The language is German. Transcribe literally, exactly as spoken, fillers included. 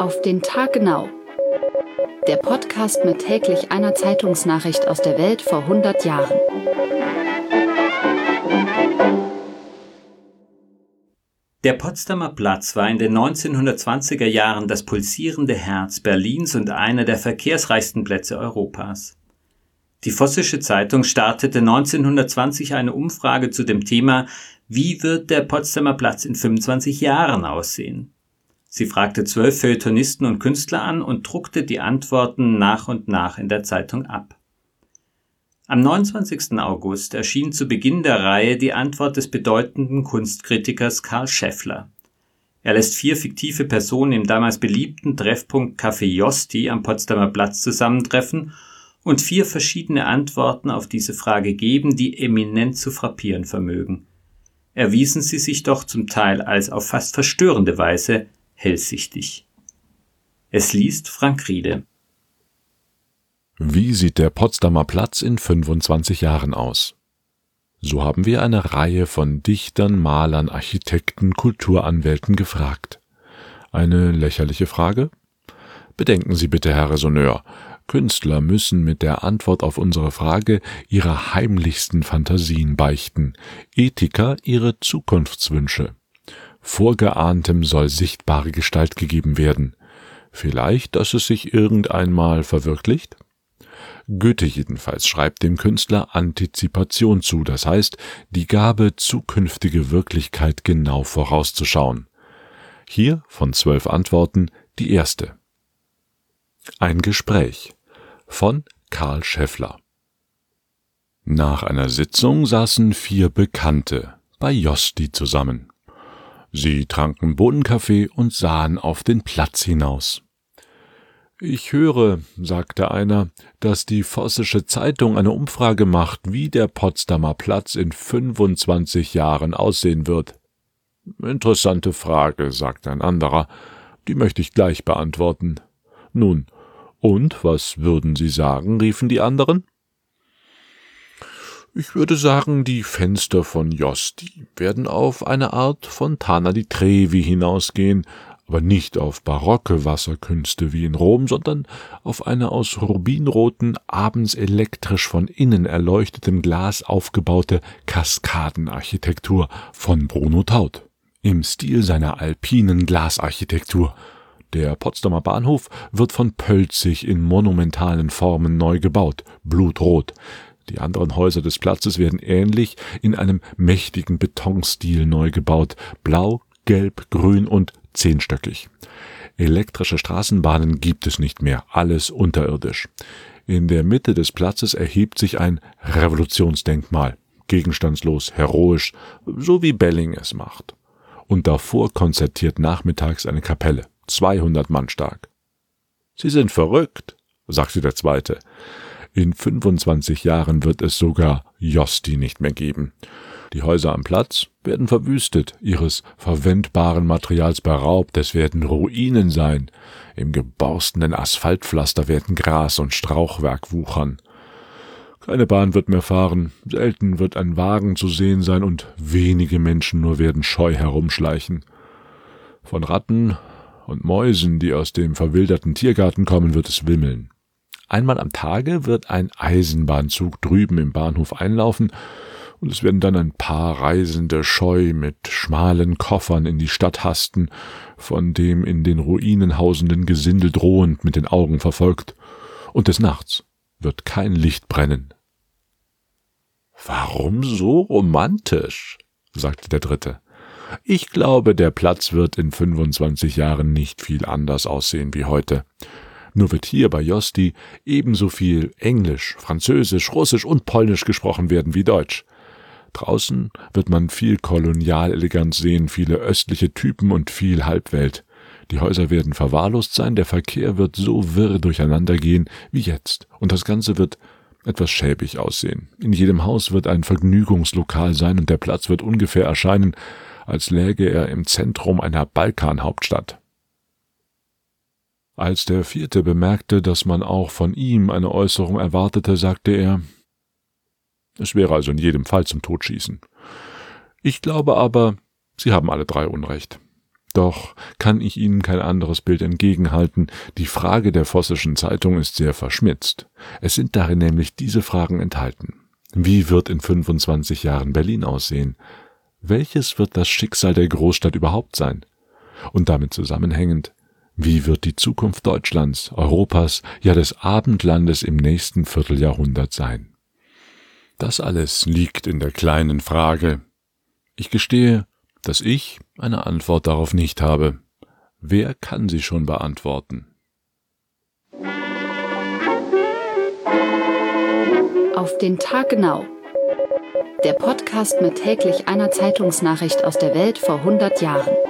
Auf den Tag genau. Der Podcast mit täglich einer Zeitungsnachricht aus der Welt vor hundert Jahren. Der Potsdamer Platz war in den neunzehnhundertzwanziger Jahren das pulsierende Herz Berlins und einer der verkehrsreichsten Plätze Europas. Die Vossische Zeitung startete neunzehnhundertzwanzig eine Umfrage zu dem Thema: Wie wird der Potsdamer Platz in fünfundzwanzig Jahren aussehen? Sie fragte zwölf Feuilletonisten und Künstler an und druckte die Antworten nach und nach in der Zeitung ab. Am neunundzwanzigsten August erschien zu Beginn der Reihe die Antwort des bedeutenden Kunstkritikers Karl Scheffler. Er lässt vier fiktive Personen im damals beliebten Treffpunkt Café Josti am Potsdamer Platz zusammentreffen und vier verschiedene Antworten auf diese Frage geben, die eminent zu frappieren vermögen. Erwiesen sie sich doch zum Teil als auf fast verstörende Weise hellsichtig. Es liest Frank Riede. Wie sieht der Potsdamer Platz in fünfundzwanzig Jahren aus? So haben wir eine Reihe von Dichtern, Malern, Architekten, Kulturanwälten gefragt. Eine lächerliche Frage? Bedenken Sie bitte, Herr Raisonneur, Künstler müssen mit der Antwort auf unsere Frage ihre heimlichsten Fantasien beichten, Ethiker ihre Zukunftswünsche. Vorgeahntem soll sichtbare Gestalt gegeben werden. Vielleicht, dass es sich irgendeinmal verwirklicht? Goethe jedenfalls schreibt dem Künstler Antizipation zu, das heißt, die Gabe, zukünftige Wirklichkeit genau vorauszuschauen. Hier von zwölf Antworten die erste. Ein Gespräch von Karl Scheffler. Nach einer Sitzung saßen vier Bekannte bei Josti zusammen. Sie tranken Bohnenkaffee und sahen auf den Platz hinaus. »Ich höre«, sagte einer, »dass die Vossische Zeitung eine Umfrage macht, wie der Potsdamer Platz in fünfundzwanzig Jahren aussehen wird.« »Interessante Frage«, sagte ein anderer, »die möchte ich gleich beantworten.« »Nun, und was würden Sie sagen?« riefen die anderen. »Ich würde sagen, die Fenster von Josti werden auf eine Art Fontana di Trevi hinausgehen, aber nicht auf barocke Wasserkünste wie in Rom, sondern auf eine aus rubinroten, abends elektrisch von innen erleuchtetem Glas aufgebaute Kaskadenarchitektur von Bruno Taut, im Stil seiner alpinen Glasarchitektur. Der Potsdamer Bahnhof wird von Pölzig in monumentalen Formen neu gebaut, blutrot. Die anderen Häuser des Platzes werden ähnlich in einem mächtigen Betonstil neu gebaut, blau, gelb, grün und zehnstöckig. Elektrische Straßenbahnen gibt es nicht mehr, alles unterirdisch. In der Mitte des Platzes erhebt sich ein Revolutionsdenkmal, gegenstandslos, heroisch, so wie Belling es macht. Und davor konzertiert nachmittags eine Kapelle, zweihundert Mann stark. »Sie sind verrückt«, sagte der Zweite. »In fünfundzwanzig Jahren wird es sogar Josti nicht mehr geben. Die Häuser am Platz werden verwüstet, ihres verwendbaren Materials beraubt, es werden Ruinen sein. Im geborstenen Asphaltpflaster werden Gras und Strauchwerk wuchern. Keine Bahn wird mehr fahren, selten wird ein Wagen zu sehen sein und wenige Menschen nur werden scheu herumschleichen. Von Ratten und Mäusen, die aus dem verwilderten Tiergarten kommen, wird es wimmeln. Einmal am Tage wird ein Eisenbahnzug drüben im Bahnhof einlaufen, und es werden dann ein paar Reisende scheu mit schmalen Koffern in die Stadt hasten, von dem in den Ruinen hausenden Gesindel drohend mit den Augen verfolgt, und des Nachts wird kein Licht brennen.« »Warum so romantisch?«, sagte der Dritte. »Ich glaube, der Platz wird in fünfundzwanzig Jahren nicht viel anders aussehen wie heute. Nur wird hier bei Josti ebenso viel Englisch, Französisch, Russisch und Polnisch gesprochen werden wie Deutsch. Draußen wird man viel Kolonialeleganz sehen, viele östliche Typen und viel Halbwelt. Die Häuser werden verwahrlost sein, der Verkehr wird so wirr durcheinander gehen wie jetzt, und das Ganze wird etwas schäbig aussehen. In jedem Haus wird ein Vergnügungslokal sein, und der Platz wird ungefähr erscheinen, als läge er im Zentrum einer Balkanhauptstadt.« Als der Vierte bemerkte, dass man auch von ihm eine Äußerung erwartete, sagte er: »Es wäre also in jedem Fall zum Totschießen. Ich glaube aber, Sie haben alle drei Unrecht. Doch kann ich Ihnen kein anderes Bild entgegenhalten. Die Frage der Vossischen Zeitung ist sehr verschmitzt. Es sind darin nämlich diese Fragen enthalten. Wie wird in fünfundzwanzig Jahren Berlin aussehen? Welches wird das Schicksal der Großstadt überhaupt sein? Und damit zusammenhängend, wie wird die Zukunft Deutschlands, Europas, ja des Abendlandes im nächsten Vierteljahrhundert sein? Das alles liegt in der kleinen Frage. Ich gestehe, dass ich eine Antwort darauf nicht habe. Wer kann sie schon beantworten? Auf den Tag genau. Der Podcast mit täglich einer Zeitungsnachricht aus der Welt vor hundert Jahren.